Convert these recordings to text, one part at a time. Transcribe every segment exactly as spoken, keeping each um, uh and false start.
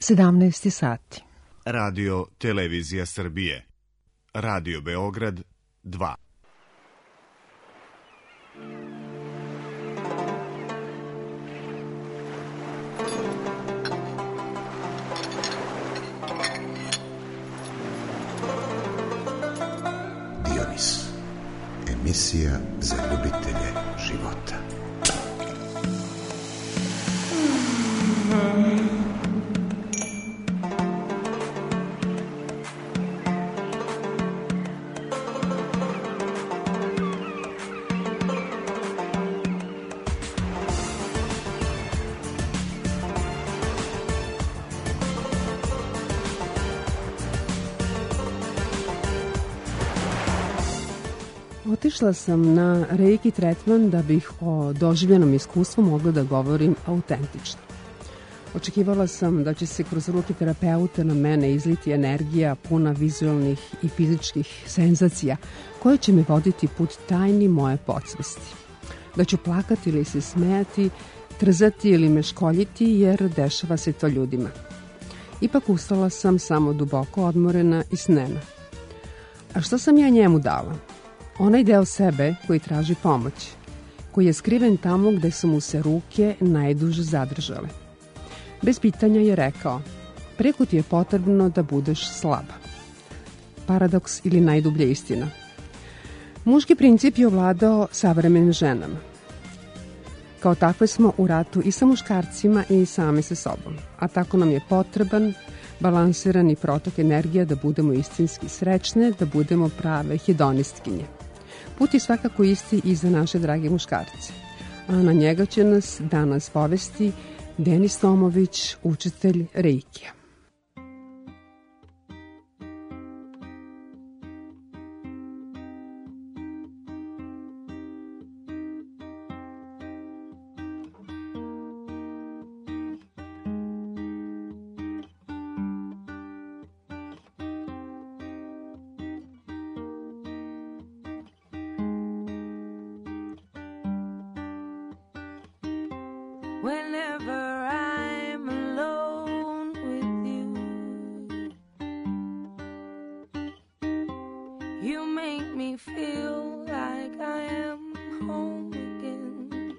sedamnaest sati. Radio Televizija Srbije. Radio Beograd dva. Dionis. Emisija za ljubitelje života. Otišla sam na reiki tretman da bih o doživljenom iskustvu mogla da govorim autentično. Očekivala sam da će se kroz ruke terapeuta na mene izliti energija puna vizualnih i fizičkih senzacija koje će me voditi put tajni moje podsvesti. Da ću plakati ili se smejati, trzati ili me školjiti jer dešava se to ljudima. Ipak ustala sam samo duboko odmorena i snena. A što sam ja njemu dala? Onaj deo sebe koji traži pomoć, koji je skriven tamo gde su mu se ruke najduže zadržale. Bez pitanja je rekao, preko ti je potrebno da budeš slaba. Paradoks ili najdublja istina. Muški princip je ovladao savremenim ženama. Kao takve smo u ratu i sa muškarcima i sami sa sobom, a tako nam je potreban balansirani protok energija da budemo istinski srećne, da budemo prave hedonistkinje. Put je svakako isti i za naše drage muškarce, a na njega će nas danas povesti Denis Tomović, učitelj reikija. Whenever I'm alone with you, you make me feel like I am home again.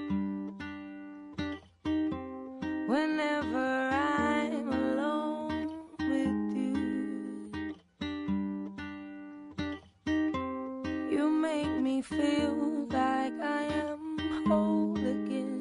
Whenever I'm alone with you, you make me feel like I am whole again.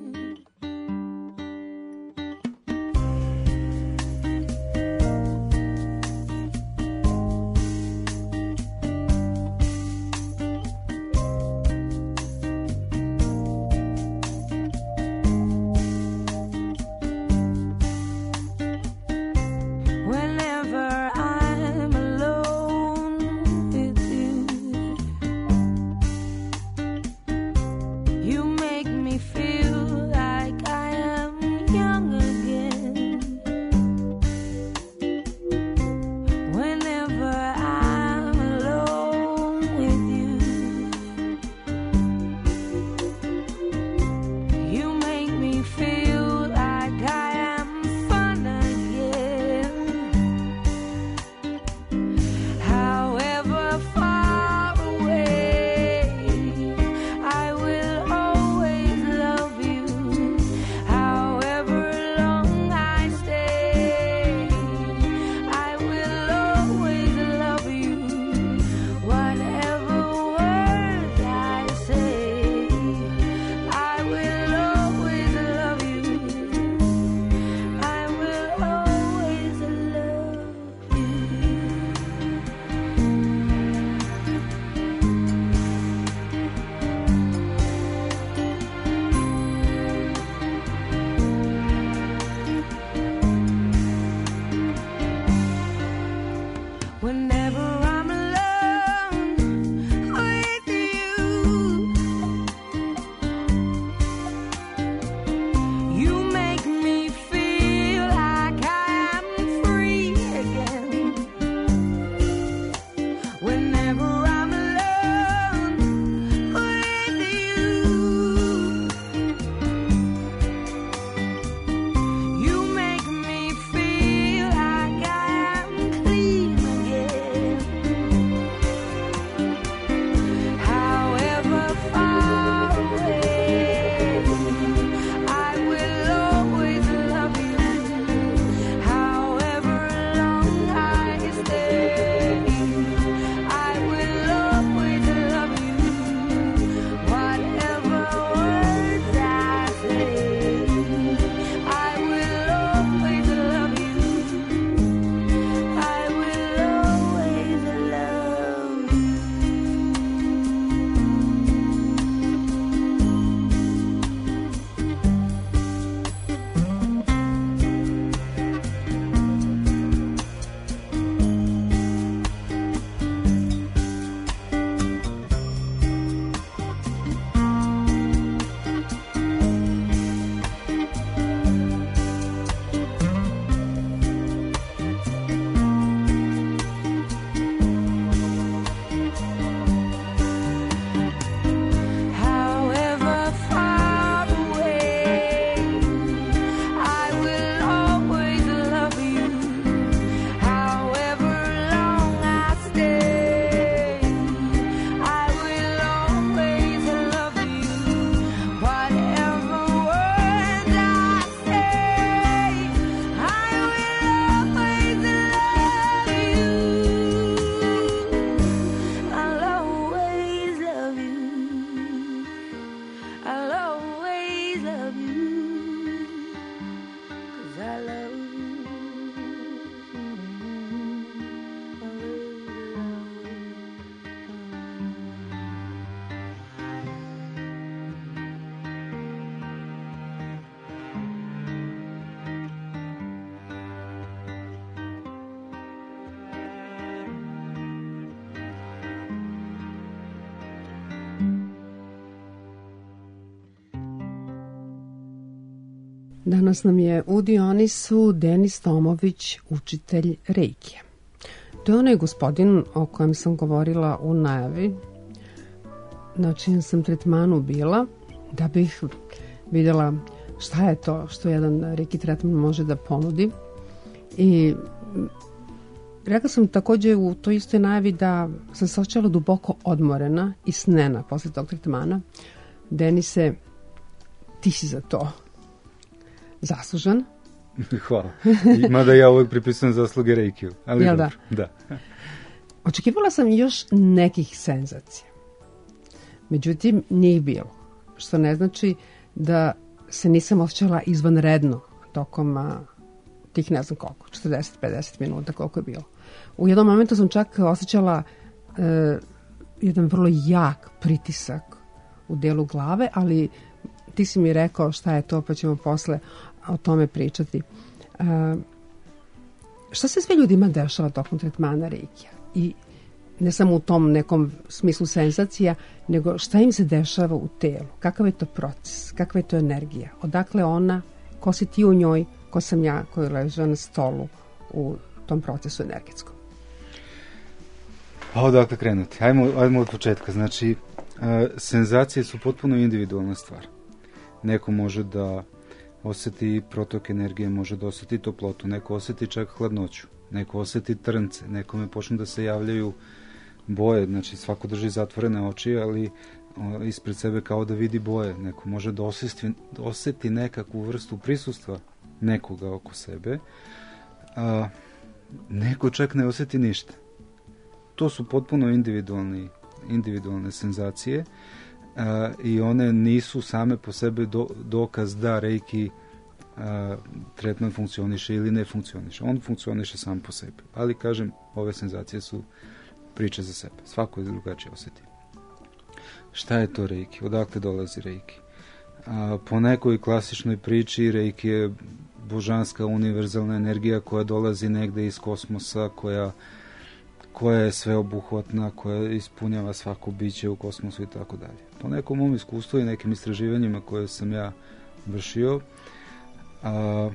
Danas nam je u Dionisu Denis Tomović, učitelj reikija. To je onaj gospodin o kojem sam govorila u najavi, na čijem sam tretmanu bila, da bih vidjela šta je to što jedan reiki tretman može da ponudi. I rekla sam također u toj istoj najavi da sam se osjećala duboko odmorena i snena posle tog tretmana. Denise, ti si za to zaslužan. Hvala. I mada ja uvijek pripisujem zasluge reikiju. Ali Jel dobro, da? Da. Očekivala sam još nekih senzacija. Međutim, nije ih bilo. Što ne znači da se nisam osjećala izvanredno tokom a, tih ne znam koliko, četrdeset do pedeset minuta koliko je bilo. U jednom momentu sam čak osjećala e, jedan vrlo jak pritisak u delu glave, ali ti si mi rekao šta je to, pa ćemo posle o tome pričati. E, šta se sve ljudima dešava tokom tretmana reikija? I ne samo u tom nekom smislu senzacija, nego šta im se dešava u telu, kakav je to proces, kakva je to energija, odakle ona, ko si ti u njoj, ko sam ja koji leža na stolu u tom procesu energetskom. A odakle krenuti? Ajmo, ajmo od početka. Znači, e, senzacije su potpuno individualna stvar. Neko može da osjeti protok energije, može da osjeti toplotu, neko osjeti čak hladnoću, neko osjeti trnce, nekome počnu da se javljaju boje, znači svako drži zatvorene oči, ali o, ispred sebe kao da vidi boje. Neko može da osjeti, osjeti nekakvu vrstu prisustva nekoga oko sebe, a neko čak ne osjeti ništa. To su potpuno individualni, individualne senzacije a, i one nisu same po sebi do, dokaz da reiki a, tretman funkcioniše ili ne funkcioniše. On funkcioniše sam po sebi. Ali, kažem, ove senzacije su priče za sebe. Svako je drugačije osjeti. Šta je to reiki? Odakle dolazi reiki? A, po nekoj klasičnoj priči reiki je božanska univerzalna energija koja dolazi negde iz kosmosa, koja koja je sveobuhvatna, koja ispunjava svako biće u kosmosu i tako dalje. Po nekom mom iskustvu i nekim istraživanjima koje sam ja vršio, a,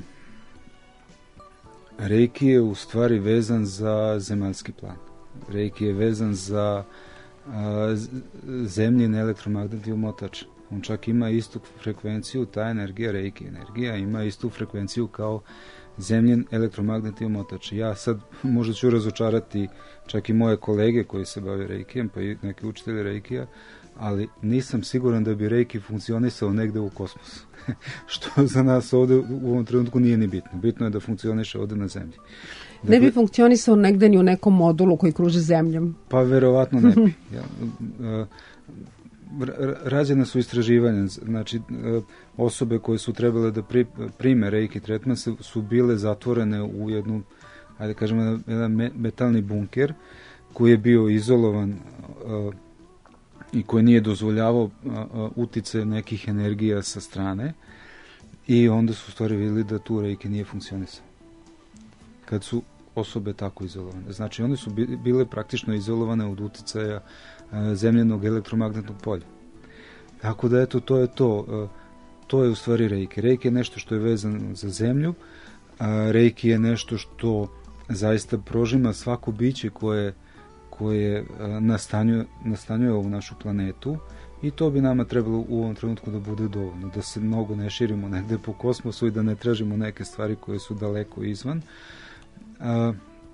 reiki je u stvari vezan za zemaljski plan. Reiki je vezan za a, zemljin elektromagnetni omotač. On čak ima istu frekvenciju, ta energija, reiki energija, ima istu frekvenciju kao zemljen elektromagnetni omotač. Ja sad možda ću razočarati čak i moje kolege koji se bave reikijem, pa i neki učitelji reikija, ali nisam siguran da bi reiki funkcionisao negde u kosmosu. Što za nas ovde u ovom trenutku nije ni bitno. Bitno je da funkcioniše ovde na zemlji. Dakle, ne bi funkcionisao negde ni u nekom modulu koji kruže zemljom? Pa verovatno ne bi. Ja, rađene su istraživanja, znači osobe koje su trebale da pri, prime reiki tretman su bile zatvorene u jednu, ajde kažemo, jedan metalni bunker koji je bio izolovan uh, i koji nije dozvoljavao uh, utice nekih energija sa strane, i onda su u stvari vidjeli da tu reiki nije funkcionisao. Kad su osobe tako izolovane. Znači, one su bile praktično izolovane od uticaja zemljenog elektromagnetnog polja. Tako da, eto, to je to. To je u stvari reiki. Reiki je nešto što je vezano za zemlju. Reiki je nešto što zaista prožima svako biće koje, koje nastanjuje, nastanjuje ovu našu planetu, i to bi nama trebalo u ovom trenutku da bude dovoljno. Da se mnogo ne širimo negde po kosmosu i da ne tražimo neke stvari koje su daleko izvan. A,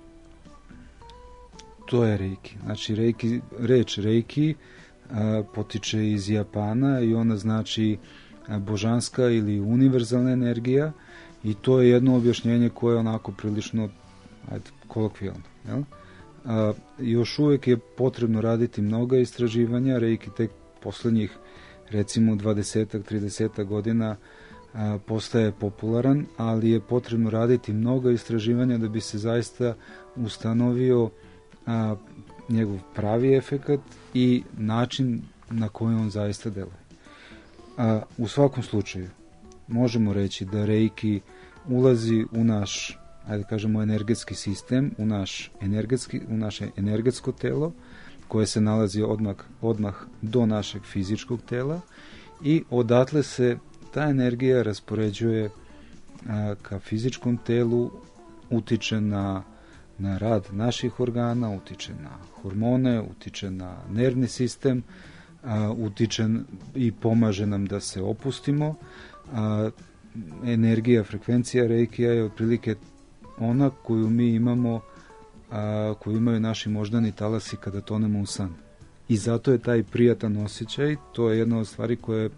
to je reiki. Znači, reiki, reč reiki a, potiče iz Japana i ona znači a, božanska ili univerzalna energija, i to je jedno objašnjenje koje je onako prilično, ajde, kolokvijalno. Jel? A, još uvijek je potrebno raditi mnoga istraživanja. Reiki tek poslednjih, recimo, dvadesetak, tridesetak godina a, postaje popularan, ali je potrebno raditi mnoga istraživanja da bi se zaista ustanovio a, njegov pravi efekat i način na koji on zaista deluje. A, u svakom slučaju možemo reći da reiki ulazi u naš, ajde kažemo, energetski sistem, u naš energetski, u naše energetsko telo, koje se nalazi odmah, odmah do našeg fizičkog tela, i odatle se ta energija raspoređuje a, ka fizičkom telu, utiče na, na rad naših organa, utiče na hormone, utiče na nervni sistem, a, utiče i pomaže nam da se opustimo. A, energija, frekvencija reikija je otprilike ona koju mi imamo, a, koju imaju naši moždani talasi kada tonemo u san. I zato je taj prijatan osjećaj, to je jedna od stvari koje,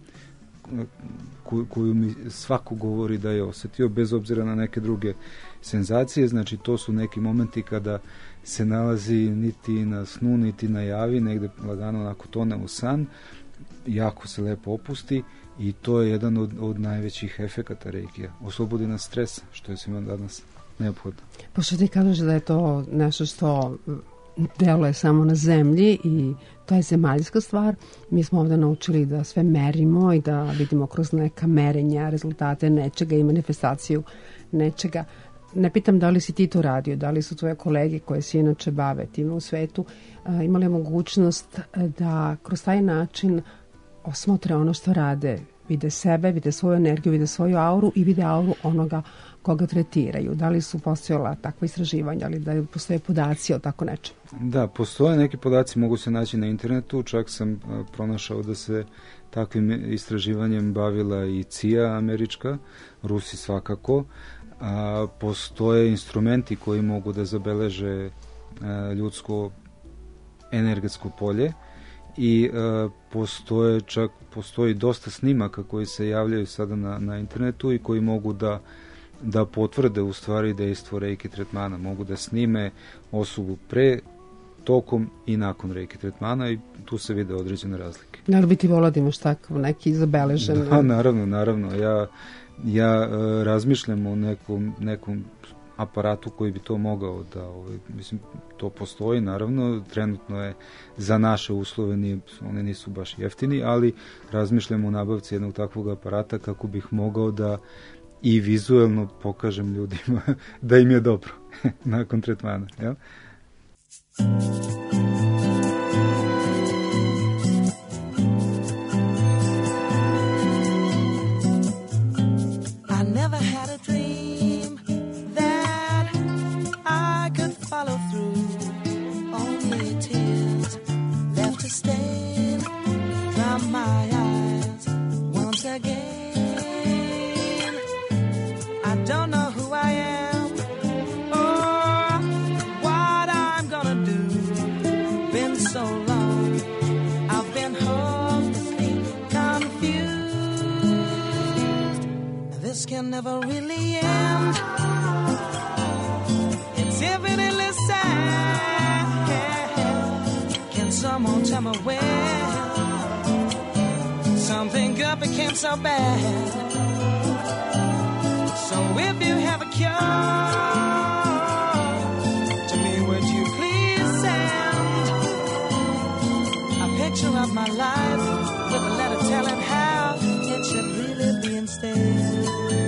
koju, koju mi svako govori da je osjetio, bez obzira na neke druge senzacije. Znači, to su neki momenti kada se nalazi niti na snu, niti na javi, negde lagano onako tone u san, jako se lepo opusti i to je jedan od, od najvećih efekata reikija. Oslobodi nas stresa, što je svima danas neophodno. Pošto ti kažeš da je to nešto što deluje samo na zemlji i to je zemaljska stvar, mi smo ovdje naučili da sve merimo i da vidimo kroz neka merenja rezultate nečega i manifestaciju nečega. Ne pitam da li si ti to radio, da li su tvoje kolege koje se inače bave time u svetu imali mogućnost da kroz taj način osmotre ono što rade, vide sebe, vide svoju energiju, vide svoju auru i vide auru onoga koga tretiraju. Da li su postojala takva istraživanja, ali da postoje podaci o tako nečem? Da, postoje neki podaci, mogu se naći na internetu, čak sam pronašao da se takvim istraživanjem bavila i C I A američka, Rusi svakako. A, postoje instrumenti koji mogu da zabeleže a, ljudsko energetsko polje i a, postoje čak postoji dosta snimaka koji se javljaju sada na, na internetu i koji mogu da da potvrde u stvari dejstvo reiki tretmana, mogu da snime osobu pre, tokom i nakon reiki tretmana i tu se vide određene razlike. Da li bi ti volao da imaš takav neki zabeležen? Da, naravno, naravno. Ja, ja uh, razmišljam o nekom, nekom aparatu koji bi to mogao da, ovaj, mislim, to postoji, naravno, trenutno je za naše uslove, nije, one nisu baš jeftini, ali razmišljam o nabavci jednog takvog aparata kako bih mogao da i vizuelno pokažem ljudima da im je dobro nakon tretmana. Jel? I never had a dream that I could follow through. Only tears left to stain from my eyes once again. I don't know who I am or what I'm gonna do. Been so long, I've been hopelessly confused. This can never really end. It's infinitely sad. Can someone tell me when something good became so bad? So if you have a cure to me, would you please send a picture of my life with a letter telling how it should really be instead?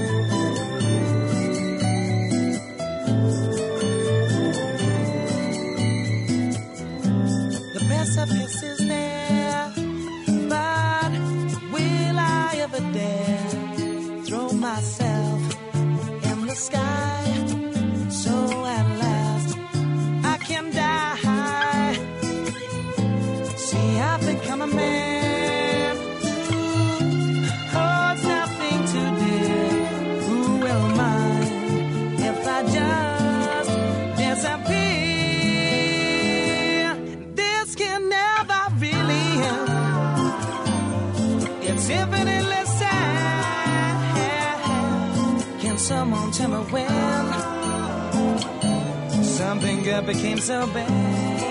The best of us is there, but will I ever dare throw myself the sky, so at last I can die. See, I've become a man who holds nothing too dear. Who will mind if I just disappear? This can never really end. It's infinitely sad. Can someone tell me when something good became so bad?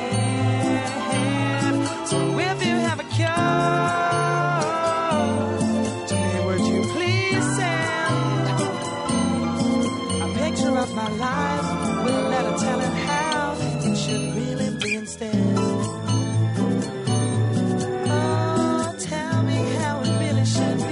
So if you have a cure to me, would you please send a picture of my life with a letter telling how it should really be instead? Oh, tell me how it really should be.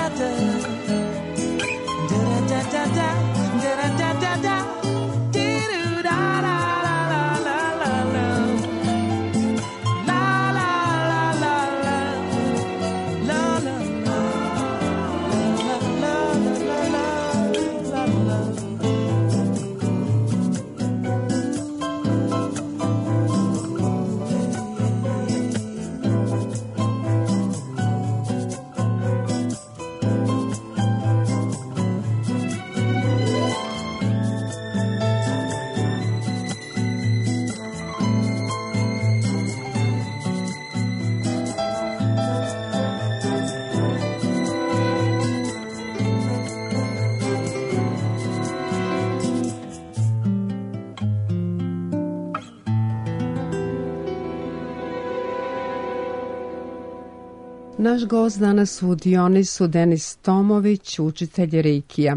Naš gost danas u Dionisu Denis Tomović, učitelj reikija.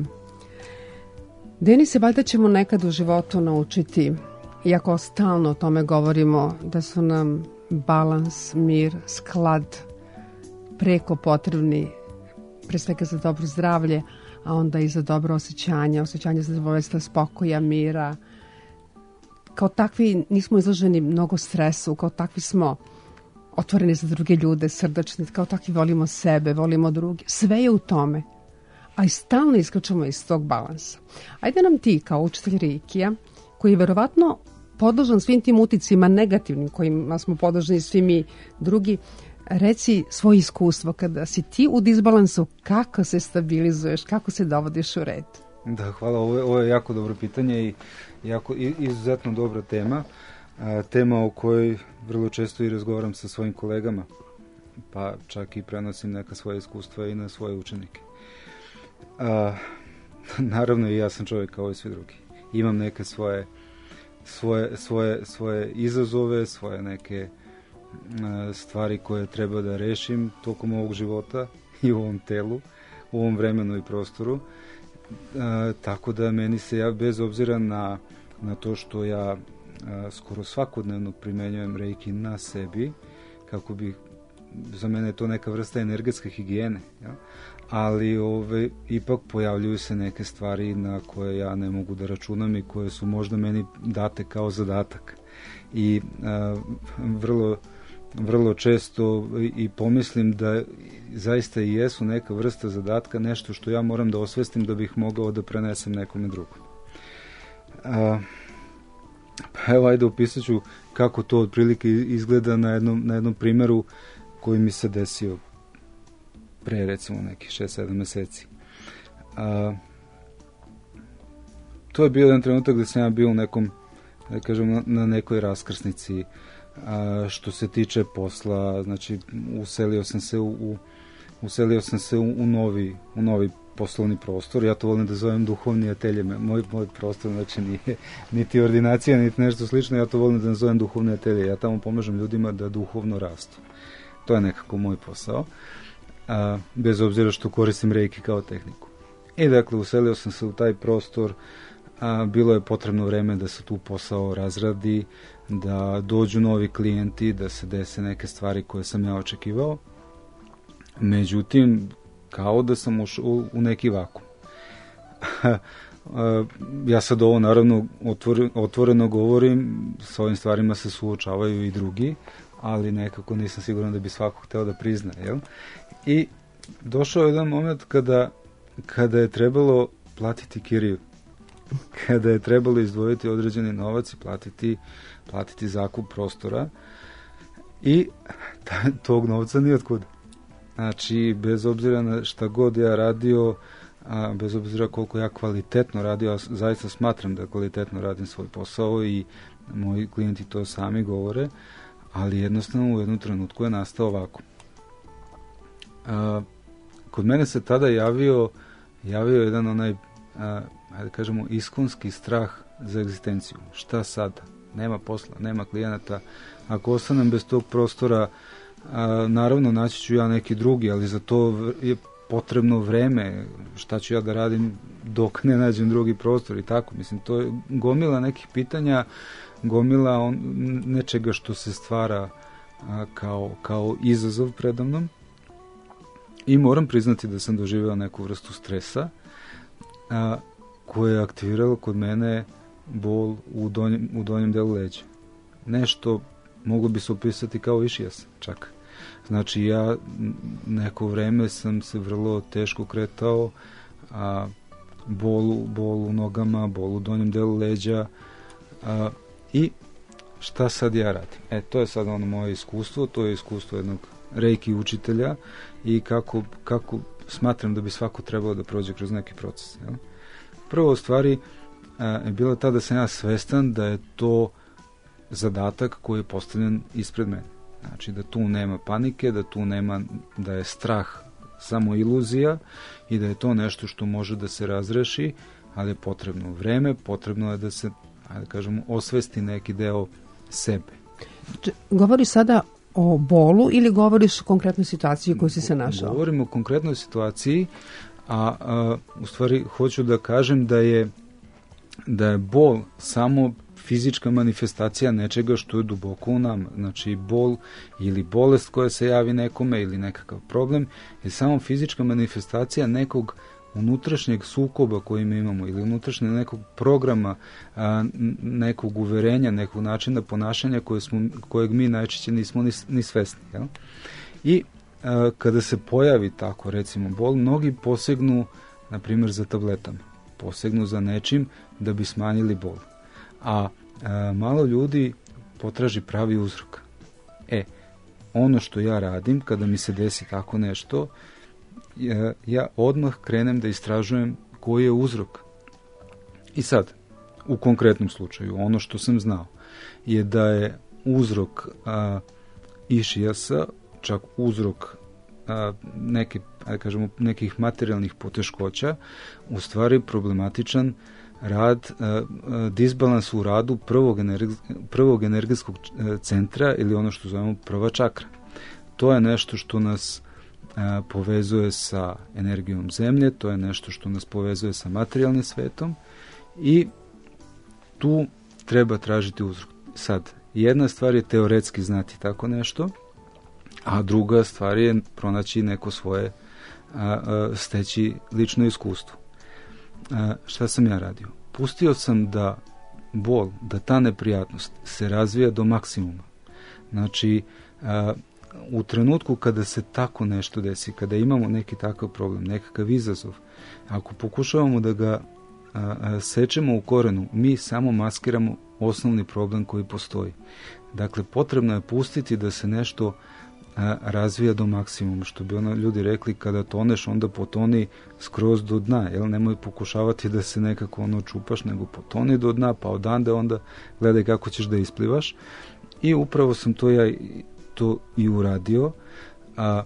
Denise, valjda ćemo nekad u životu naučiti, iako stalno o tome govorimo, da su nam balans, mir, sklad preko potrebni, pre svega za dobro zdravlje, a onda i za dobro osjećanje, osjećanje zadovoljstva, spokoja, mira. Kao takvi nismo izloženi mnogo stresu, kao takvi smo otvoreni za druge ljude, srdačni, kao takvi volimo sebe, volimo druge. Sve je u tome, a i stalno iskačemo iz tog balansa. Ajde nam ti, kao učitelj reikija, koji je verovatno podložan svim tim uticima negativnim kojima smo podloženi svi mi drugi, reci svoje iskustvo kada si ti u disbalansu, kako se stabilizuješ, kako se dovodiš u red. Da, hvala, ovo je, ovo je jako dobro pitanje i jako, izuzetno dobra tema. A, tema o kojoj vrlo često i razgovaram sa svojim kolegama, pa čak i prenosim neka svoja iskustva i na svoje učenike. A, naravno i ja sam čovjek kao i svi drugi. Imam neke svoje, svoje, svoje, svoje izazove, svoje neke a, stvari koje treba da rešim tokom ovog života i u ovom telu, u ovom vremenu i prostoru. A, tako da meni se, ja bez obzira na, na to što ja a, skoro svakodnevno primenjujem reiki na sebi, kako bi, za mene je to neka vrsta energetske higijene, ja? Ali ove, ipak pojavljuju se neke stvari na koje ja ne mogu da računam i koje su možda meni date kao zadatak. I a, vrlo, vrlo često i pomislim da zaista i jesu neka vrsta zadatka, nešto što ja moram da osvestim da bih mogao da prenesem nekome drugom. A, pa evo, ajde opisat ću kako to otprilike izgleda na jednom, na jednom primjeru koji mi se desio pre recimo nekih šest sedam meseci. A, to je bio jedan trenutak gde sam ja bio u nekom, da kažem, na, na nekoj raskrsnici. A, što se tiče posla, znači uselio sam se u, u uselio sam se u, u novi u novi poslovni prostor. Ja to volim da zovem duhovni atelje. Moj, moj prostor, znači nije niti ordinacija, niti nešto slično, ja to volim da nazovem duhovni atelje. Ja tamo pomažem ljudima da duhovno rastu. To je nekako moj posao. A, bez obzira što koristim reiki kao tehniku. I dakle, uselio sam se u taj prostor, a, bilo je potrebno vreme da se tu posao razradi, da dođu novi klijenti, da se dese neke stvari koje sam ja očekivao. Međutim, kao da sam ušao u neki vakum. Ja sad ovo naravno otvoreno govorim, s ovim stvarima se suočavaju i drugi, ali nekako nisam siguran da bi svako hteo da prizna, jel? I došao je jedan moment kada, kada je trebalo platiti kiriju, kada je trebalo izdvojiti određeni novac i platiti, platiti zakup prostora i tog novca ni otkud. Znači, bez obzira na šta god ja radio, a bez obzira koliko ja kvalitetno radio, ja zaista smatram da kvalitetno radim svoj posao i moji klijenti to sami govore, ali jednostavno u jednom trenutku je nastao ovako. A, kod mene se tada javio, javio jedan onaj, a, ajde kažemo, iskonski strah za egzistenciju. Šta sada? Nema posla, nema klijenata. Ako ostanem bez tog prostora, a, naravno naći ću ja neki drugi, ali za to je potrebno vreme. Šta ću ja da radim dok ne nađem drugi prostor i tako. Mislim, to je gomila nekih pitanja, gomila on, nečega što se stvara a, kao, kao izazov predamnom. I moram priznati da sam doživeo neku vrstu stresa a, koje je aktiviralo kod mene bol u donjem, u donjem delu leđa. Nešto moglo bi se opisati kao išijas čak. Znači ja neko vreme sam se vrlo teško kretao, a, bol, bol u nogama, bol u donjem delu leđa a, i šta sad ja radim? E, to je sad ono moje iskustvo, to je iskustvo jednog reiki učitelja i kako, kako smatram da bi svako trebalo da prođe kroz neki proces. Jel? Prvo u stvari a, je bila ta da sam ja svestan da je to zadatak koji je postavljen ispred mene. Znači da tu nema panike, da tu nema, da je strah samo iluzija i da je to nešto što može da se razreši, ali je potrebno vreme, potrebno je da se, da kažemo, osvesti neki deo sebe. Govoriš sada o bolu ili govoriš o konkretnoj situaciji u kojoj si se našao? Govorim o konkretnoj situaciji, a, a u stvari hoću da kažem da je da je bol samo fizička manifestacija nečega što je duboko u nama. Znači bol ili bolest koja se javi nekome ili nekakav problem je samo fizička manifestacija nekog unutrašnjeg sukoba koji mi imamo ili unutrašnjeg nekog programa, a, nekog uverenja, nekog načina ponašanja koje smo, kojeg mi najčešće nismo ni, ni svesni. Jel? I a, kada se pojavi tako recimo bol, mnogi posegnu na primjer za tabletama, posegnu za nečim da bi smanjili bol. A, a malo ljudi potraži pravi uzrok. E, ono što ja radim kada mi se desi tako nešto, ja, ja odmah krenem da istražujem koji je uzrok. I sad, u konkretnom slučaju, ono što sam znao je da je uzrok a, išijasa, čak uzrok a, neke, ajde kažemo, nekih materijalnih poteškoća, u stvari problematičan rad, disbalans u radu prvog, energi, prvog energetskog centra ili ono što zovemo prva čakra. To je nešto što nas a, povezuje sa energijom zemlje, to je nešto što nas povezuje sa materijalnim svetom i tu treba tražiti uzrok. Sad, jedna stvar je teoretski znati tako nešto, a druga stvar je pronaći neko svoje, a, a, steći lično iskustvo. A, šta sam ja radio? Pustio sam da bol, da ta neprijatnost se razvija do maksimuma. Znači, a, u trenutku kada se tako nešto desi, kada imamo neki takav problem, nekakav izazov, ako pokušavamo da ga a, a, sečemo u korenu, mi samo maskiramo osnovni problem koji postoji. Dakle, potrebno je pustiti da se nešto a, razvija do maksimuma, što bi ono ljudi rekli, kada toneš, onda potoni skroz do dna, jel? Nemoj pokušavati da se nekako ono čupaš, nego potoni do dna, pa odande onda gledaj kako ćeš da isplivaš. I upravo sam to ja to i uradio, a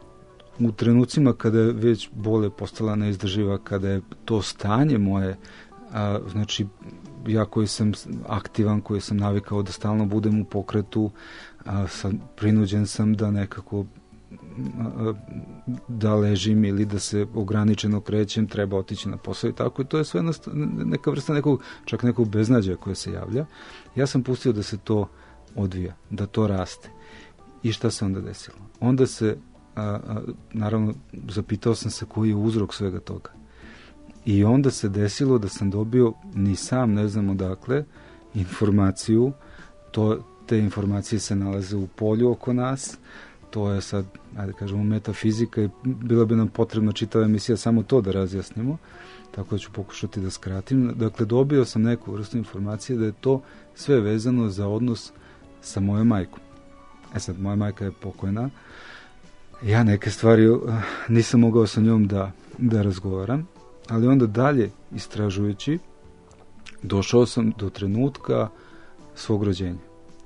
u trenucima kada je već bol postala neizdrživa, kada je to stanje moje, a, znači ja koji sam aktivan, koji sam navikao da stalno budem u pokretu, a sad prinuđen sam da nekako a, da ležim ili da se ograničeno krećem, treba otići na posao i tako, i to je sve neka vrsta nekog, čak nekog beznađa koje se javlja. Ja sam pustio da se to odvija, da to raste. I šta se onda desilo? Onda se, a, a, naravno, zapitao sam se koji je uzrok svega toga. I onda se desilo da sam dobio, ni sam ne znam odakle, informaciju, to, te informacije se nalaze u polju oko nas, to je sad, ajde kažemo, metafizika i bila bi nam potrebna čitava emisija samo to da razjasnimo, tako da ću pokušati da skratim. Dakle, dobio sam neku vrstu informacije da je to sve vezano za odnos sa mojom majkom. E sad, moja majka je pokojna, ja neke stvari uh, nisam mogao sa njom da, da razgovaram, ali onda dalje istražujući došao sam do trenutka svog rođenja.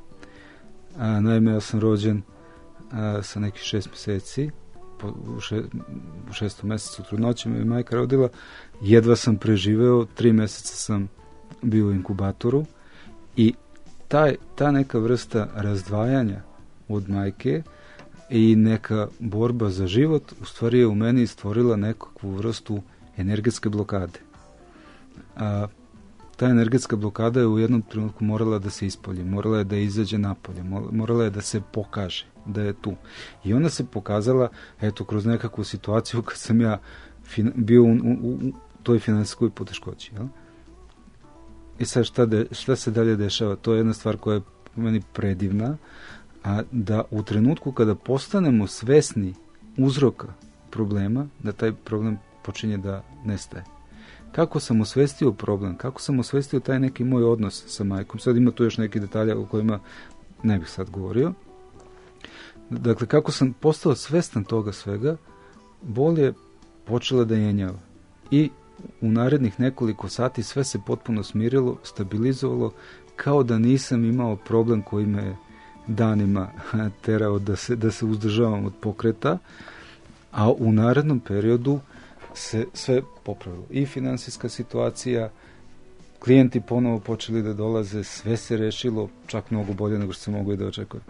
A, naime, ja sam rođen a, sa nekih šest mjeseci, po, u, še, u šestom mjesecu trudnoće me majka rodila, jedva sam preživeo, tri mjeseca sam bio u inkubatoru i taj, ta neka vrsta razdvajanja od majke i neka borba za život u stvari je u meni stvorila nekakvu vrstu energetske blokade. A, ta energetska blokada je u jednom trenutku morala da se ispolji, morala je da izađe napolje, morala je da se pokaže da je tu. I ona se pokazala, eto, kroz nekakvu situaciju kad sam ja fin- bio u, u, u toj finansijskoj poteškoći. Jel? I sad šta, de, šta se dalje dešava? To je jedna stvar koja je po meni predivna, a da u trenutku kada postanemo svesni uzroka problema, da taj problem počinje da nestaje. Kako sam osvestio problem, kako sam osvestio taj neki moj odnos sa majkom. Sad ima tu još neki detalja o kojima ne bih sad govorio. Dakle, kako sam postao svestan toga svega, bol je počela da jenjava. I u narednih nekoliko sati sve se potpuno smirilo, stabilizovalo, kao da nisam imao problem koji me danima terao da se, da se uzdržavam od pokreta, a u narednom periodu se sve popravilo. I finansijska situacija, klijenti ponovo počeli da dolaze, sve se rešilo, čak mnogo bolje nego što se mogu i da očekujem.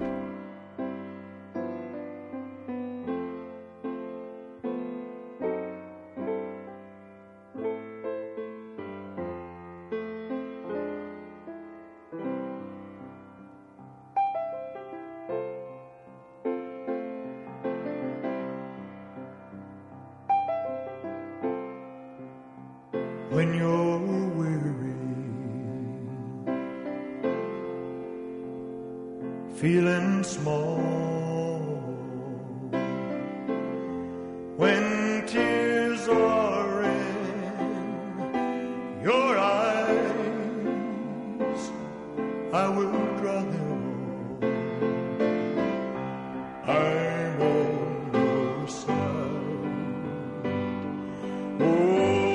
When you're weary, feeling small, when tears are in your eyes, I will dry them all. I'm on your side. Oh,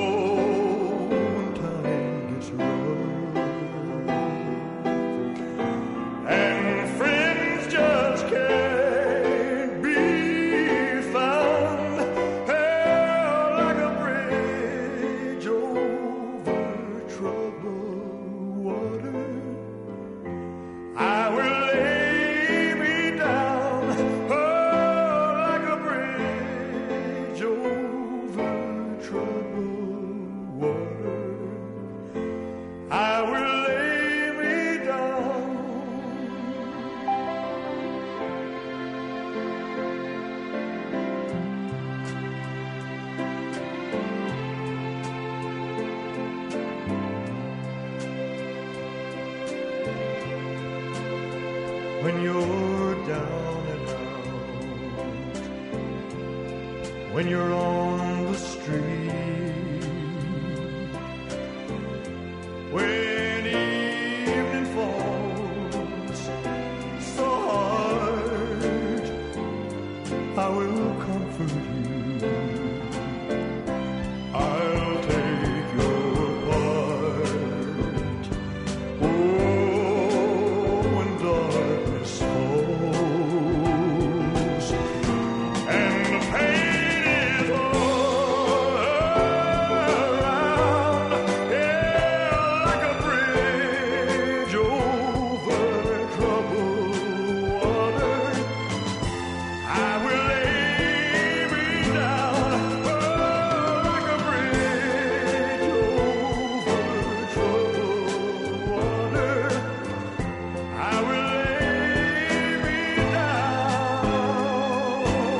when you're down and out, when you're on the street, when evening falls so hard, I will comfort you. I'll take your part. Oh, when darkness falls and the pain is all around, yeah, like a bridge over troubled water, I will lay me down, oh, like a bridge over troubled water. I will lay me down.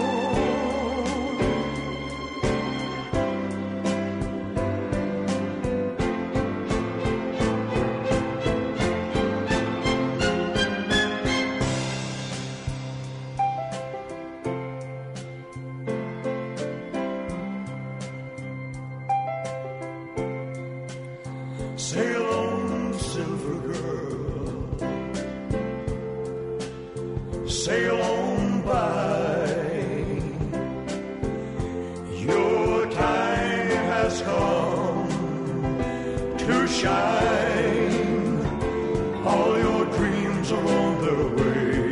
Sail on, silver girl, sail on by. Your time has come to shine. All your dreams are on their way.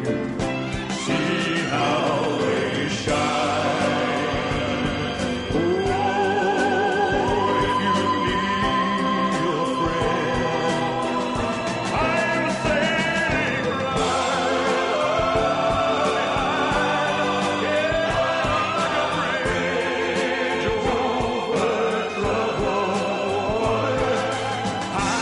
See how they shine. Oh, if you need a friend, I'm sailing right, yeah, like a bridge over troubled water. I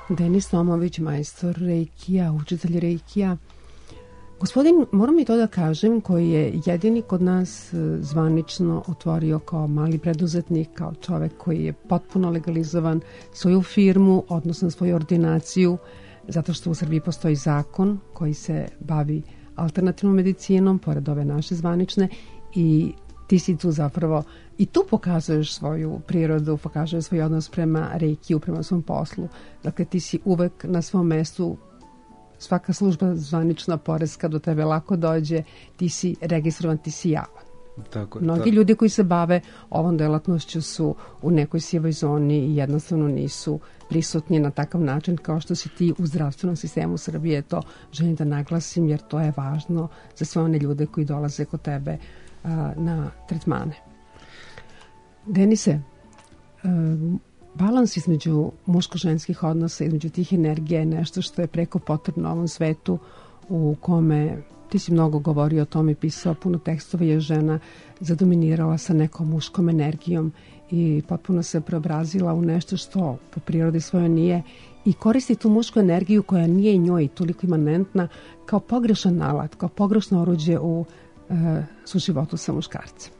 Denis Tomović, majstor Reikija, učitelj Reikija. Gospodin, moram i to da kažem, koji je jedini kod nas zvanično otvorio kao mali preduzetnik, kao čovek koji je potpuno legalizovan svoju firmu, odnosno svoju ordinaciju, zato što u Srbiji postoji zakon koji se bavi alternativnom medicinom, pored ove naše zvanične, i ti si tu zapravo i tu pokazuješ svoju prirodu, pokazuješ svoj odnos prema Reikiju, prema svom poslu. Dakle, ti si uvek na svom mestu, svaka služba zvanična poreska do tebe lako dođe, ti si registrovan, ti si javan. Tako, Mnogi tako. ljudi koji se bave ovom delatnošću su u nekoj sivoj zoni i jednostavno nisu prisutni na takav način kao što si ti u zdravstvenom sistemu Srbije. To želim da naglasim jer to je važno za sve one ljude koji dolaze kod tebe a, na tretmane. Denise, a, balans između muško-ženskih odnosa, između tih energija je nešto što je preko potrebno ovom svetu u kome ti si mnogo govorio o tome i pisao puno tekstova, je žena zadominirala sa nekom muškom energijom i potpuno se preobrazila u nešto što po prirodi svojoj nije i koristi tu mušku energiju koja nije njoj toliko imanentna kao pogrešan alat, kao pogrešno oruđe u e, suživotu sa muškarcem.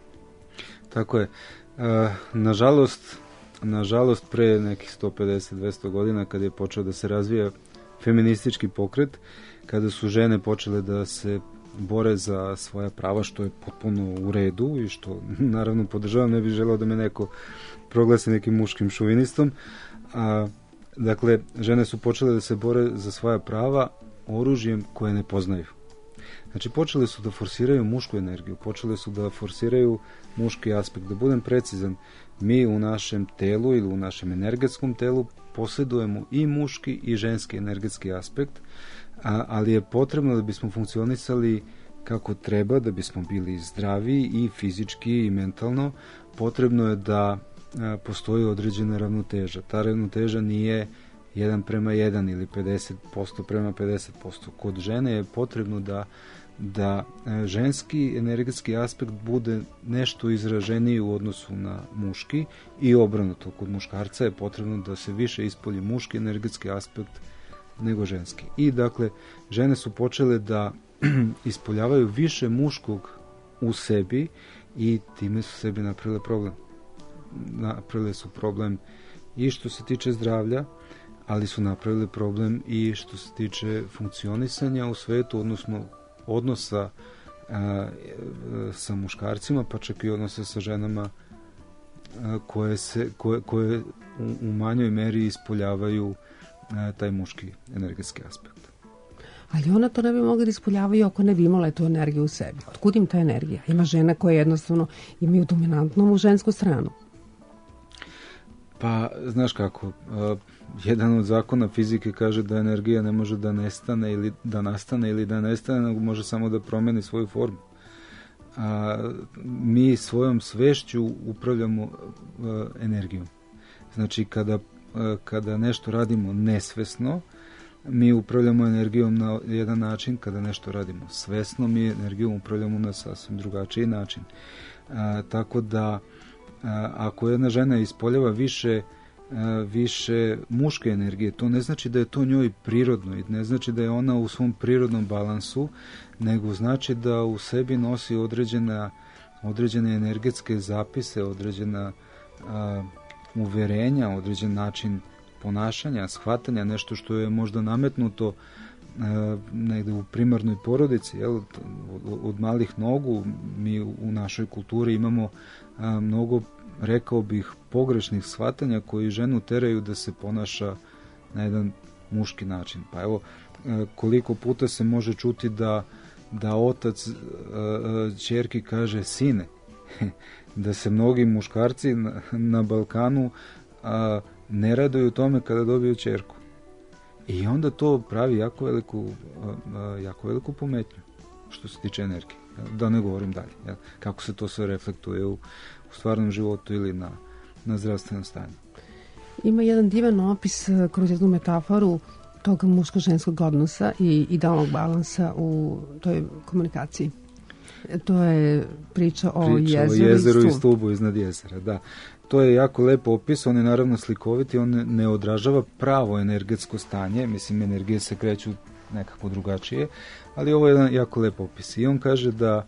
Tako je. E, nažalost, nažalost pre nekih sto pedeset do dvesta godina kada je počeo da se razvija feministički pokret, kada su žene počele da se bore za svoja prava, što je potpuno u redu i što naravno podržavam, ne bih želeo da me neko proglasi nekim muškim šovinistom. A, dakle, žene su počele da se bore za svoja prava oružjem koje ne poznaju. Znači, počele su da forsiraju mušku energiju, počele su da forsiraju muški aspekt. Da budem precizan, mi u našem telu ili u našem energetskom telu posjedujemo i muški i ženski energetski aspekt, a, ali je potrebno da bismo funkcionisali kako treba, da bismo bili zdravi i fizički i mentalno, potrebno je da a, postoji određena ravnoteža. Ta ravnoteža nije jedan prema jedan ili pedeset posto prema pedeset posto. Kod žene je potrebno da da ženski energetski aspekt bude nešto izraženiji u odnosu na muški i obrnuto. Kod muškarca je potrebno da se više ispolji muški energetski aspekt nego ženski. I dakle, žene su počele da ispoljavaju više muškog u sebi i time su sebi napravile problem. Napravile su problem i što se tiče zdravlja, ali su napravili problem i što se tiče funkcionisanja u svetu, odnosno odnosa a, sa muškarcima, pa čak i odnosa sa ženama a, koje, se, koje, koje u, u manjoj meri ispoljavaju a, taj muški energetski aspekt. Ali ona to ne bi mogla da ispoljavaju ako ne bi imala tu energiju u sebi. Otkud im ta energija? Ima žene koje jednostavno imaju dominantnu žensku stranu. Pa, znaš kako, a, jedan od zakona fizike kaže da energija ne može da nestane ili da nastane ili da nestane, nego može samo da promeni svoju formu. A, mi svojom svešću upravljamo a, energijom. Znači, kada, a, kada nešto radimo nesvesno, mi upravljamo energijom na jedan način, kada nešto radimo svesno, mi energijom upravljamo na sasvim drugačiji način. A, tako da, a, ako jedna žena ispoljava više više muške energije, to ne znači da je to njoj prirodno i ne znači da je ona u svom prirodnom balansu, nego znači da u sebi nosi određena, određene energetske zapise, određena a, uverenja, određen način ponašanja, shvatanja, nešto što je možda nametnuto a, negde u primarnoj porodici, jel? Od, od malih nogu mi u našoj kulturi imamo a, mnogo, rekao bih, pogrešnih shvatanja koji ženu teraju da se ponaša na jedan muški način. Pa evo, koliko puta se može čuti da, da otac ćerki kaže sine, da se mnogi muškarci na, na Balkanu a, ne raduju tome kada dobiju ćerku. I onda to pravi jako veliku, a, jako veliku pometnju što se tiče energije. Da ne govorim dalje. Ja, kako se to sve reflektuje u, u stvarnom životu ili na, na zdravstvenom stanju. Ima jedan divan opis kroz jednu metaforu tog muško-ženskog odnosa i idealnog balansa u toj komunikaciji. To je priča o priča jezeru, o jezeru i, i stup. stubu iznad jezera, da. To je jako lepo opis, on je naravno slikovit i on ne- ne odražava pravo energetsko stanje, mislim energije se kreću nekako drugačije, ali ovo je jedan jako lep opis. I on kaže da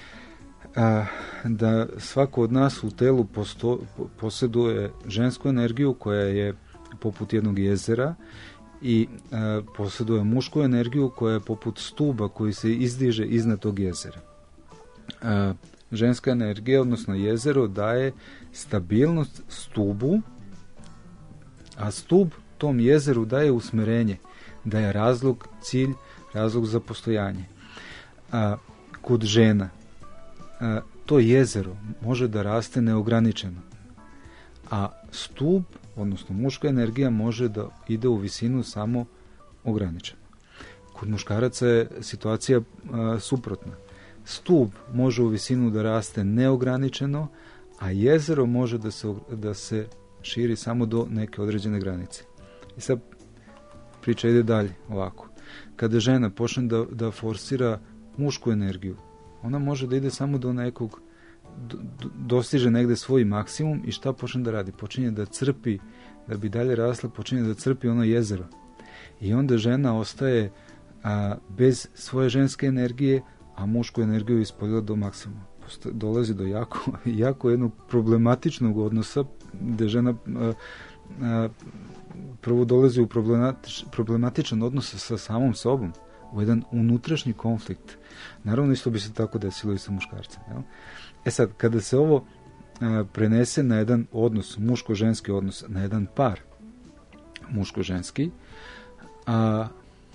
a, da svako od nas u telu posto, po- posjeduje žensku energiju koja je poput jednog jezera i a, posjeduje mušku energiju koja je poput stuba koji se izdiže iznad tog jezera. A, ženska energija, odnosno jezero, daje stabilnost stubu, a stub tom jezeru daje usmerenje, daje razlog, cilj, razlog za postojanje. A, kod žena a, to jezero može da raste neograničeno, a stub, odnosno muška energija, može da ide u visinu samo ograničeno. Kod muškaraca je situacija a, suprotna. Stub može u visinu da raste neograničeno, a jezero može da se, da se širi samo do neke određene granice. I sad priča ide dalje ovako. Kada žena počne da, da forsira mušku energiju, ona može da ide samo do nekog, do, do, dostiže negde svoj maksimum i šta počne da radi? Počinje da crpi, da bi dalje rasla, počinje da crpi ono jezero. I onda žena ostaje a, bez svoje ženske energije, a mušku energiju ispoljila do maksimuma. Posto, dolazi do jako, jako jednog problematičnog odnosa, gde žena a, a, prvo dolazi u problematič, problematičan odnos sa samom sobom, u jedan unutrašnji konflikt. Naravno, isto bi se tako desilo i sa muškarcem. Jel? E sad, kada se ovo a, prenese na jedan odnos, muško-ženski odnos, na jedan par muško-ženski, a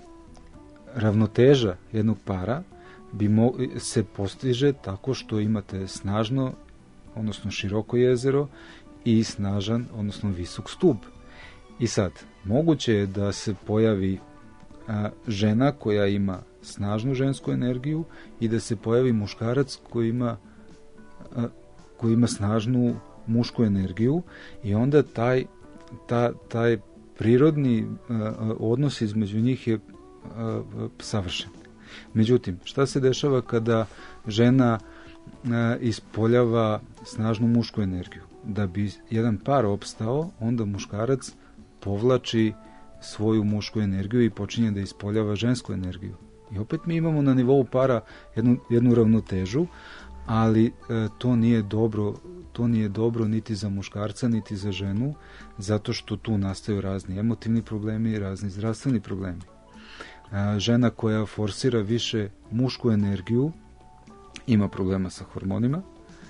ravnoteža jednog para bi mo- se postiže tako što imate snažno, odnosno široko jezero i snažan, odnosno visok stub. I sad, moguće je da se pojavi a, žena koja ima snažnu žensku energiju i da se pojavi muškarac koji ima, a, koji ima snažnu mušku energiju i onda taj, ta, taj prirodni a, a, odnos između njih je a, a, savršen. Međutim, šta se dešava kada žena a, ispoljava snažnu mušku energiju? Da bi jedan par opstao, onda muškarac povlači svoju mušku energiju i počinje da ispoljava žensku energiju. I opet mi imamo na nivou para jednu, jednu ravnotežu, ali e, to nije dobro, to nije dobro niti za muškarca, niti za ženu, zato što tu nastaju razni emotivni problemi i razni zdravstveni problemi. E, žena koja forsira više mušku energiju ima problema sa hormonima,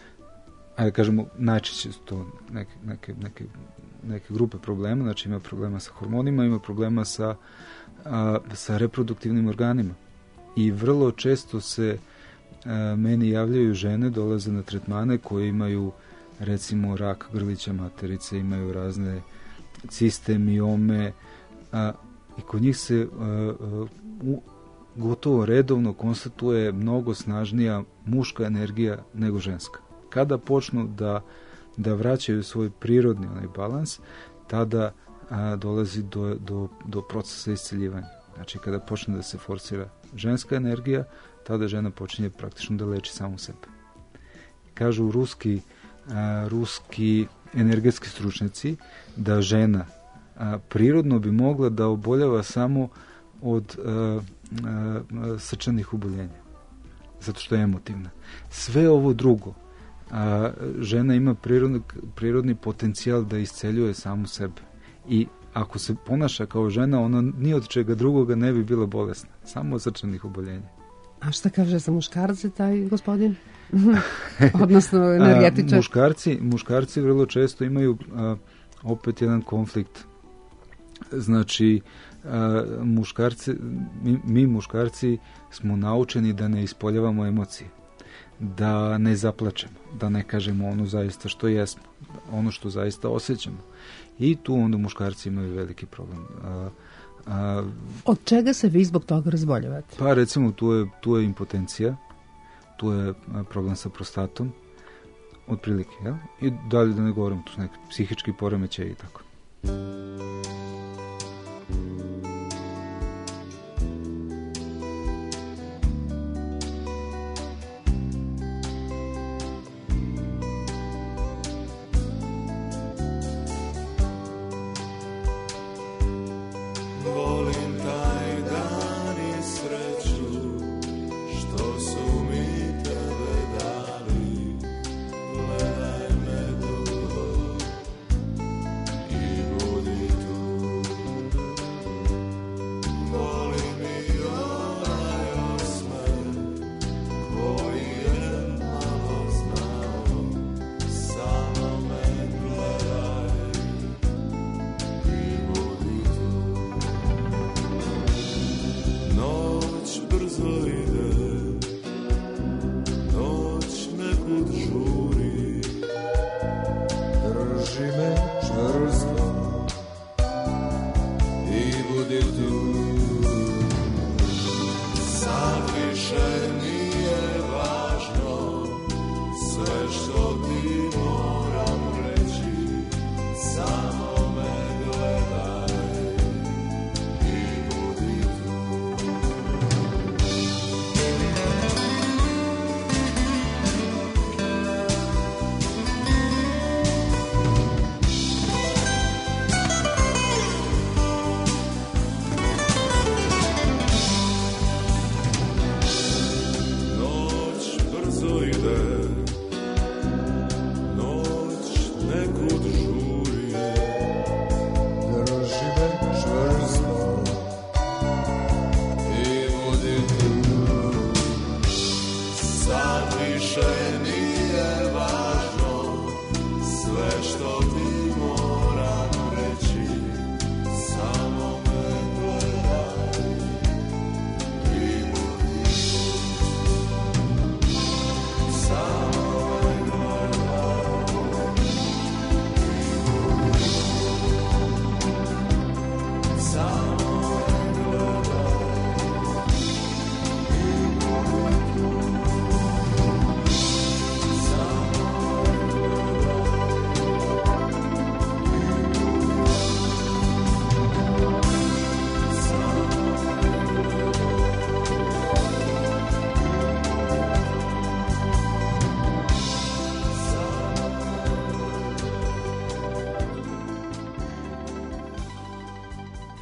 ajde kažemo, najčešće su to neke, neke, neke, neke grupe problema, znači ima problema sa hormonima, ima problema sa, a, sa reproduktivnim organima. I vrlo često se a, meni javljaju žene, dolaze na tretmane koje imaju recimo rak grlića materice, imaju razne ciste, miome, a, i kod njih se a, a, u, gotovo redovno konstatuje mnogo snažnija muška energija nego ženska. Kada počnu da, da vraćaju svoj prirodni onaj balans, tada a, dolazi do, do, do procesa isceljivanja. Znači, kada počne da se forsira ženska energija, tada žena počinje praktično da leči samu sebe. Kažu ruski, a, ruski energetski stručnjaci da žena a, prirodno bi mogla da oboljava samo od a, a, srčanih oboljenja, zato što je emotivna. Sve ovo drugo, a, žena ima prirodni, prirodni potencijal da isceljuje samu sebe. I ako se ponaša kao žena, ona ni od čega drugoga ne bi bila bolesna. Samo od srčanih oboljenja. A šta kaže za muškarce taj gospodin? Odnosno energetičar? Muškarci, muškarci vrlo često imaju a, opet jedan konflikt. Znači, a, muškarci, mi, mi muškarci smo naučeni da ne ispoljavamo emocije, da ne zaplačemo, da ne kažemo ono zaista što jesmo, ono što zaista osjećamo. I tu onda muškarci imaju veliki problem. A, a, Od čega se vi zbog toga razboljavate? pa recimo tu je, tu je impotencija, tu je problem sa prostatom, otprilike, ja? I dalje da ne govorim, tu su neki psihički poremećaj i tako.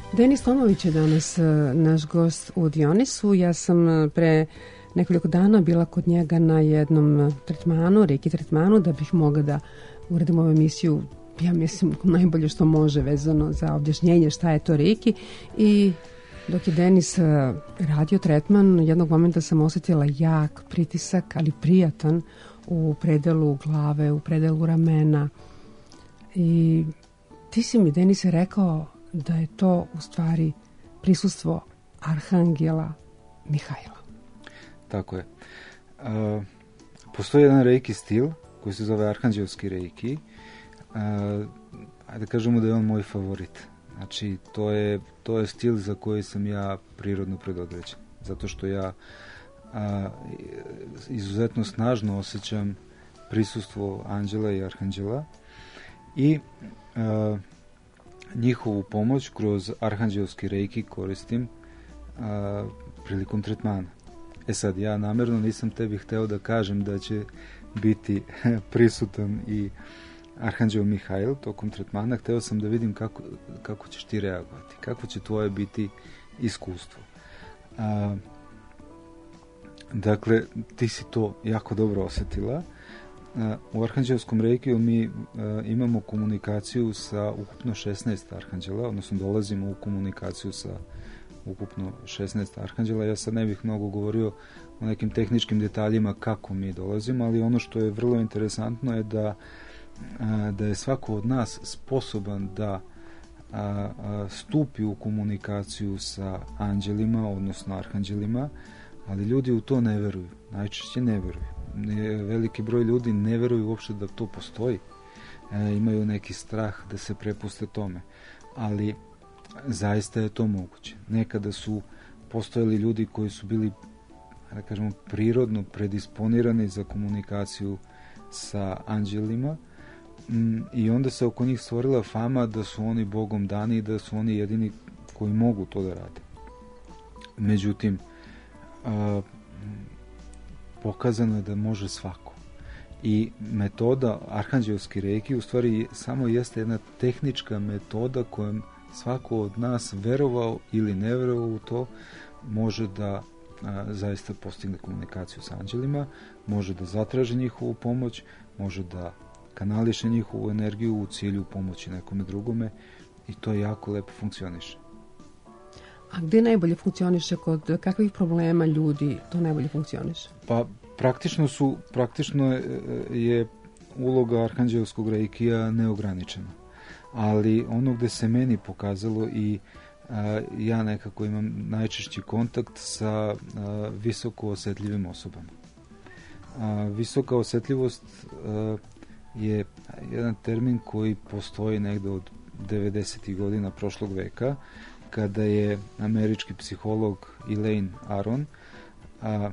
Denis Tomović je danas uh, naš gost u Dionisu. Ja sam uh, pre nekoliko dana bila kod njega na jednom uh, tretmanu, reiki tretmanu, da bih mogla da uredim ovu emisiju, ja mislim, najbolje što može vezano za objašnjenje šta je to reiki. I dok je Denis uh, radio tretman, jednog momenta sam osjetila jak pritisak, ali prijatan, u predelu glave, u predelu ramena. I ti si mi, Denis, rekao da je to u stvari prisustvo Arhangela Mihajla. Tako je. Uh, postoji jedan reiki stil koji se zove arhanđelski reiki. Uh, ajde kažemo da je on moj favorit. Znači, to je, to je stil za koji sam ja prirodno predodređen. Zato što ja a, izuzetno snažno osjećam prisustvo anđela i arhanđela i a, njihovu pomoć kroz arhanđelski reiki koristim a, prilikom tretmana. E sad, ja namjerno nisam tebi hteo da kažem da će biti prisutan i Arhanđel Mihajl tokom tretmana. Hteo sam da vidim kako, kako ćeš ti reagovati, kako će tvoje biti iskustvo. A, dakle, ti si to jako dobro osjetila. A, u arhanđelskom reikiju mi a, imamo komunikaciju sa ukupno šesnaest arhanđela, odnosno dolazimo u komunikaciju sa ukupno šesnaest arhanđela. Ja sad ne bih mnogo govorio o nekim tehničkim detaljima kako mi dolazimo, ali ono što je vrlo interesantno je da da je svako od nas sposoban da a, a, stupi u komunikaciju sa anđelima, odnosno arhanđelima, ali ljudi u to ne veruju. Najčešće ne veruju. Ne, veliki broj ljudi ne veruju uopšte da to postoji. E, imaju neki strah da se prepuste tome. Ali zaista je to moguće. Nekada su postojali ljudi koji su bili, da kažemo, prirodno predisponirani za komunikaciju sa anđelima, i onda se oko njih stvorila fama da su oni Bogom dani i da su oni jedini koji mogu to da rade. Međutim, a, pokazano je da može svako. I metoda arhanđelski reiki u stvari samo jeste jedna tehnička metoda kojom svako od nas, verovao ili ne verovao u to, može da a, zaista postigne komunikaciju sa anđelima, može da zatraži njihovu pomoć, može da kanališe njihovu energiju u cilju pomoći nekome drugome i to jako lepo funkcioniše. A gdje najbolje funkcioniše, kod kakvih problema ljudi to najbolje funkcioniše? Pa praktično su, praktično je, je uloga arhanđelskog reikija neograničena. Ali ono gdje se meni pokazalo i a, ja nekako imam najčešći kontakt sa a, visoko osjetljivim osobama. A, visoka osjetljivost a, je jedan termin koji postoji negde od devedesetih godina prošlog veka, kada je američki psiholog Elaine Aron a,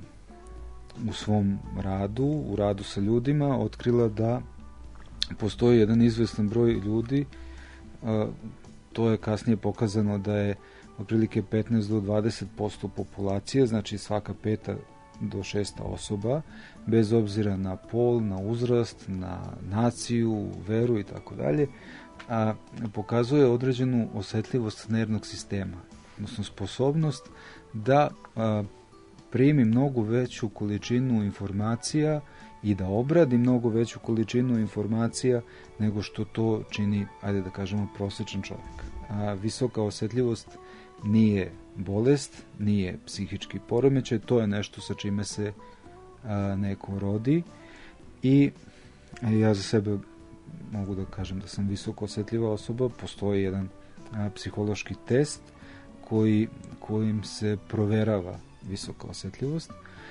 u svom radu, u radu sa ljudima, otkrila da postoji jedan izvestan broj ljudi, a, to je kasnije pokazano da je otprilike petnaest do dvadeset posto populacije, znači svaka peta do šesta osoba, bez obzira na pol, na uzrast, na naciju, veru i tako dalje, a pokazuje određenu osjetljivost nervnog sistema, odnosno sposobnost da a, primi mnogo veću količinu informacija i da obradi mnogo veću količinu informacija nego što to čini, ajde da kažemo, prosječan čovjek. A visoka osjetljivost nije bolest, nije psihički poremećaj, to je nešto sa čime se a, neko rodi i ja za sebe mogu da kažem da sam visoko osjetljiva osoba. Postoji jedan a, psihološki test koji, kojim se proverava visoka osjetljivost.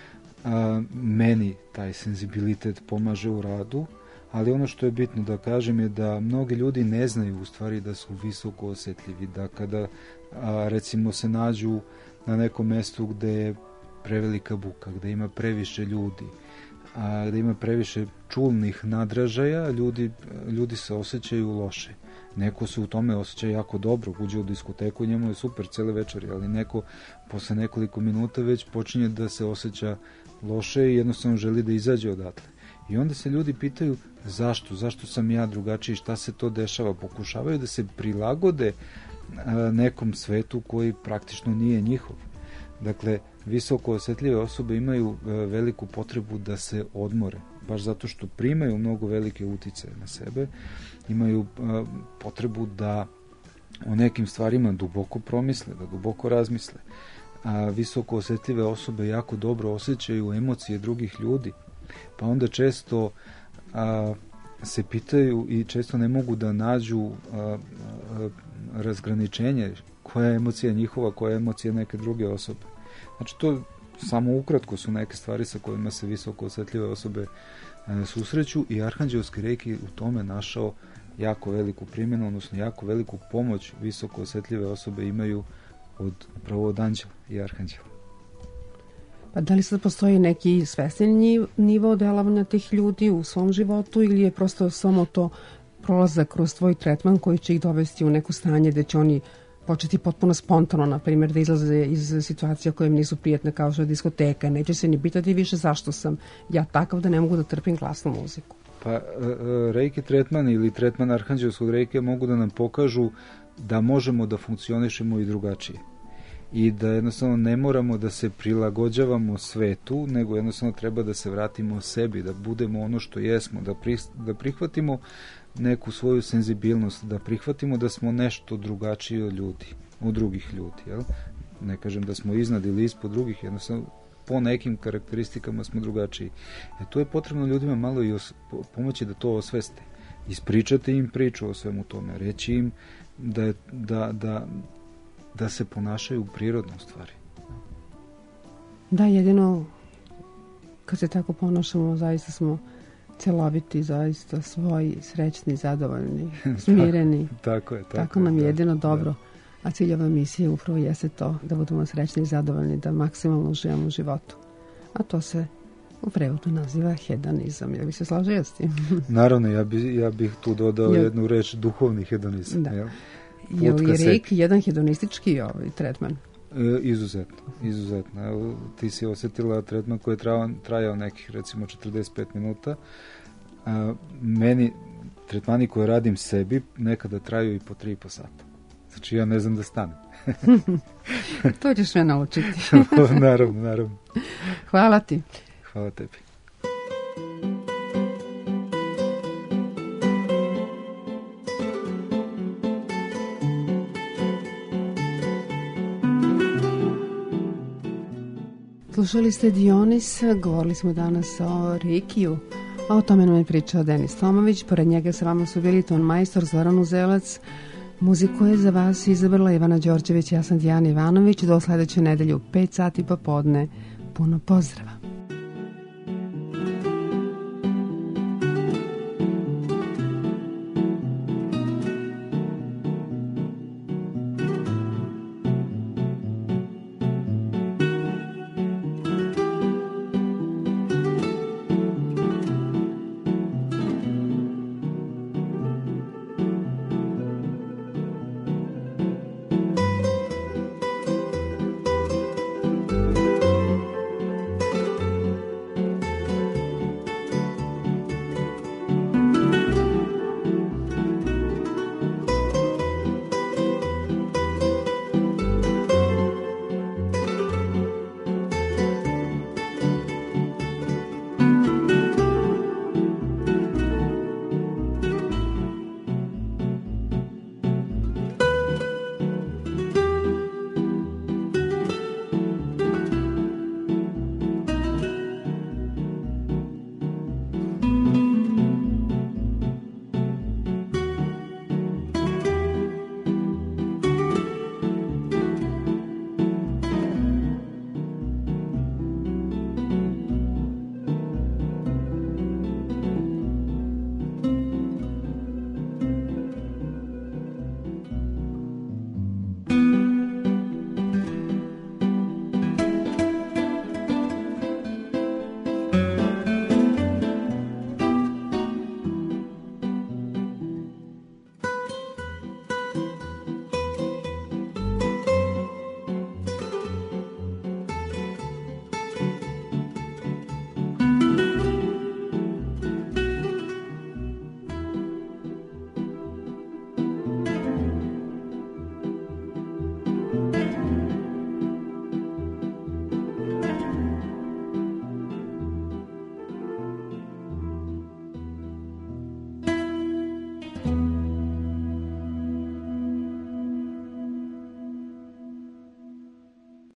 A, meni taj senzibilitet pomaže u radu, ali ono što je bitno da kažem je da mnogi ljudi ne znaju u stvari da su visoko osjetljivi, da kada a, recimo se nađu na nekom mjestu gde je prevelika buka, gde ima previše ljudi, a, gde ima previše čulnih nadražaja, ljudi, ljudi se osjećaju loše. Neko se u tome osjeća jako dobro, uđe u diskoteku i njemu je super cijeli večer, ali neko posle nekoliko minuta već počinje da se osjeća loše i jednostavno želi da izađe odatle. I onda se ljudi pitaju zašto, zašto sam ja drugačiji, šta se to dešava, pokušavaju da se prilagode nekom svetu koji praktično nije njihov. Dakle, visoko osjetljive osobe imaju veliku potrebu da se odmore, baš zato što primaju mnogo velike uticaje na sebe, imaju potrebu da o nekim stvarima duboko promisle, da duboko razmisle. A visoko osjetljive osobe jako dobro osjećaju emocije drugih ljudi, pa onda često a, se pitaju i često ne mogu da nađu a, a, razgraničenje koja je emocija njihova, koja je emocija neke druge osobe. Znači, to samo ukratko su neke stvari sa kojima se visoko osjetljive osobe a, susreću i arhanđelski reiki u tome našao jako veliku primjenu, odnosno jako veliku pomoć visoko osjetljive osobe imaju od upravo od anđela i arhanđela. Pa da li sad postoji neki svesni nivo delovanja tih ljudi u svom životu ili je prosto samo to prolazak kroz tvoj tretman koji će ih dovesti u neko stanje gde će oni početi potpuno spontano, na primjer, da izlaze iz situacija koje im nisu prijatne kao što je diskoteka. Neće se ni pitati više zašto sam ja takav da ne mogu da trpim glasnu muziku. Pa reiki tretman ili tretman arhanđelskog reiki mogu da nam pokažu da možemo da funkcionišemo i drugačije. I da jednostavno ne moramo da se prilagođavamo svetu, nego jednostavno treba da se vratimo sebi, da budemo ono što jesmo, da, pri, da prihvatimo neku svoju senzibilnost, da prihvatimo da smo nešto drugačiji od ljudi, od drugih ljudi. Jel? Ne kažem da smo iznad ili ispod drugih, jednostavno po nekim karakteristikama smo drugačiji. E to je potrebno ljudima malo i os, pomoći da to osveste. Ispričati im priču o svemu tome, reći im da, je, da, da, da se ponašaju prirodno u stvari. Da, jedino kad se tako ponašamo, zaista smo celoviti, zaista svoji, srećni, zadovoljni, smireni. tako je. Tako, tako nam je da, jedino dobro. Da. A ciljeva misije upravo jeste to, da budemo srećni i zadovoljni, da maksimalno uživamo u životu. A to se u prevodu naziva hedonizam. Jel bi se složio s tim? Naravno, ja, bi, ja bih tu dodao jel, jednu reč, duhovni hedonizam. Da. Jel? Je li reiki jedan hedonistički ovaj tretman? E, izuzetno, izuzetno. Evo, ti si osjetila tretman koji je trajao, trajao nekih recimo četrdeset pet minuta. A, meni tretmani koje radim sebi nekada traju i po tri i po sata. Znači ja ne znam da stanem. To ćeš me naučiti. naravno, naravno. Hvala ti. Hvala tebi. Slušali ste Dionis, govorili smo danas o reikiju, a o tome nam je pričao Denis Tomović, pored njega sa vama su bili ton majstor Zoran Uzelac, muziku je za vas izabrala Ivana Đorđević, ja sam Dijana Ivanović, do sledeće nedelje u pet sati popodne, puno pozdrava.